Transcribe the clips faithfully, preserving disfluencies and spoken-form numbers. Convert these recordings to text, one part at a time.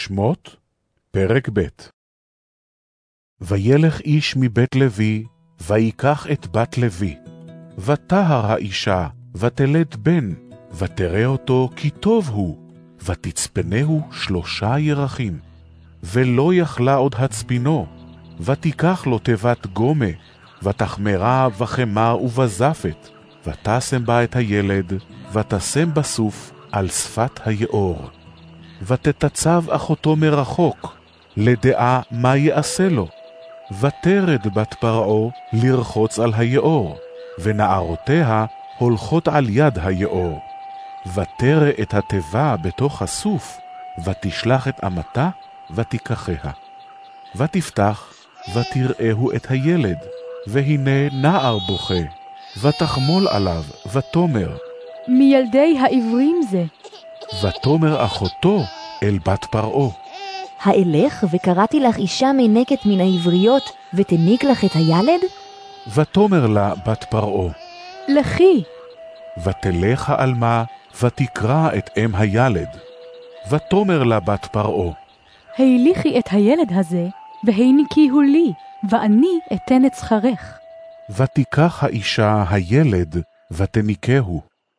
שמות, פרק ב'. וילך איש מבית לוי, ויקח את בת לוי, ותהר האישה, ותלד בן, ותראה אותו כי טוב הוא, ותצפנהו שלושה ירחים. ולא יכלה עוד הצפינו, ותיקח לו תיבת גומה, ותחמרה וחמר ובזפת, ותשם בה את הילד, ותשם בסוף על שפת היאור. ותתצב אחותו מרחוק, לדעה מה יעשה לו. ותרד בת פרעה לרחוץ על היאור, ונערותיה הולכות על יד היאור. ותרא את התיבה בתוך הסוף, ותשלח את אמתה, ותיקחיה. ותפתח, ותראהו את הילד, והנה נער בוכה, ותחמול עליו, ותאמר, מילדי העברים זה. ותאמר אחותו אל בת פרעה, האלך וקראתי לך אישה מנקת מן העבריות, ותניק לך את הילד? ותאמר לה בת פרעה, לכי. ותלך העלמה, ותקרא את אם הילד. ותאמר לה בת פרעה, הליכי את הילד הזה, והניקיהו לי, ואני אתן את שכרך. ותיקח האישה הילד, ותניקהו.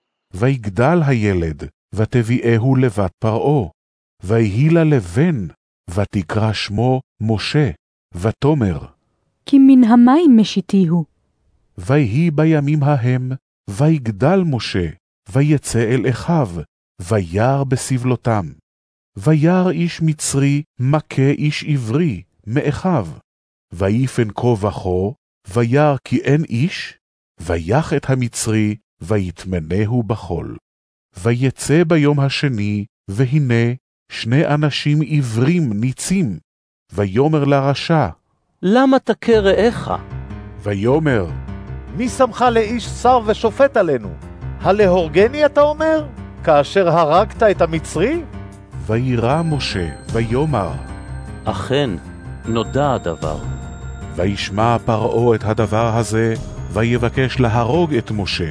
ויגדל הילד, ותביאהו לבת פרעה, ויהי לה לבן, ותקרא שמו משה, ותאמר, כי מן המים משיתיהו. ויהי בימים ההם, ויגדל משה, ויצא אל אחיו, וירא בסבלותם. וירא איש מצרי מכה איש עברי מאחיו. ויפן כה וכה, וירא כי אין איש, ויח את המצרי, ויטמנהו בחול. ויצא ביום השני, והנה שני אנשים עברים ניצים. ויאמר לרשע, למה תכה רעך? ויאמר, מי שמך לאיש שר ושופט עלינו? הלהורגני אתה אומר? כאשר הרגת את המצרי? וירא משה, ויאמר, אכן, נודע הדבר. וישמע פרעה את הדבר הזה, ויבקש להרוג את משה.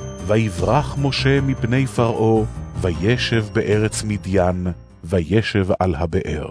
ויברח משה מפני פרעה, וישב בארץ מדיין, וישב על הבאר.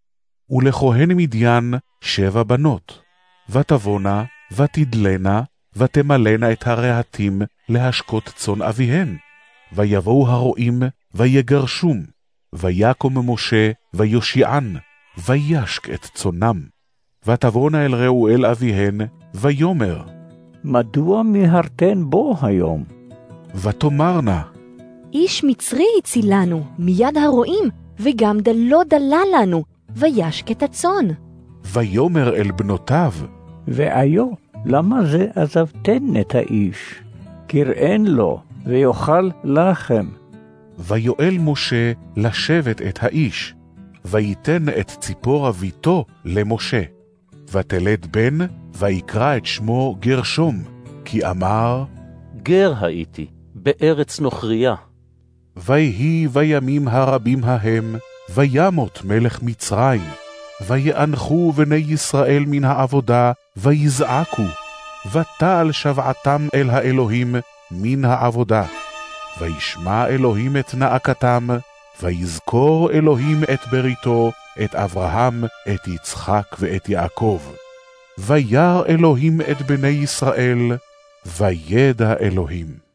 ולכהן מדיין שבע בנות, ותבונה, ותדלנה, ותמלנה את הרהטים להשקות צאן אביהן. ויבואו הרועים, ויגרשום, ויקום משה, ויושיען, וישק את צאנם. ותבונה אל רעואל אביהן, ויאמר, מדוע מיהרתן בו היום? ותאמרנה, איש מצרי הצילנו מיד הרועים, וגם דלו דלה לנו, וישק את הצאן. ויאמר אל בנותיו, ואיו, למה זה עזבתן את האיש? קראן לו, ויאכל לחם. ויואל משה לשבת את האיש, ויתן את ציפור אביתו למשה. ותלד בן, ויקרא את שמו גרשום, כי אמר, גר הייתי, בארץ נוכריה. ויהי בימים הרבים ההם, וימות מלך מצרים, ויאנחו בני ישראל מן העבודה, ויזעקו, ותעל שבעתם אל האלוהים מן העבודה. וישמע אלוהים את נאקתם, ויזכור אלוהים את בריתו, את אברהם, את יצחק ואת יעקב. וירא אלוהים את בני ישראל, וידע אלוהים.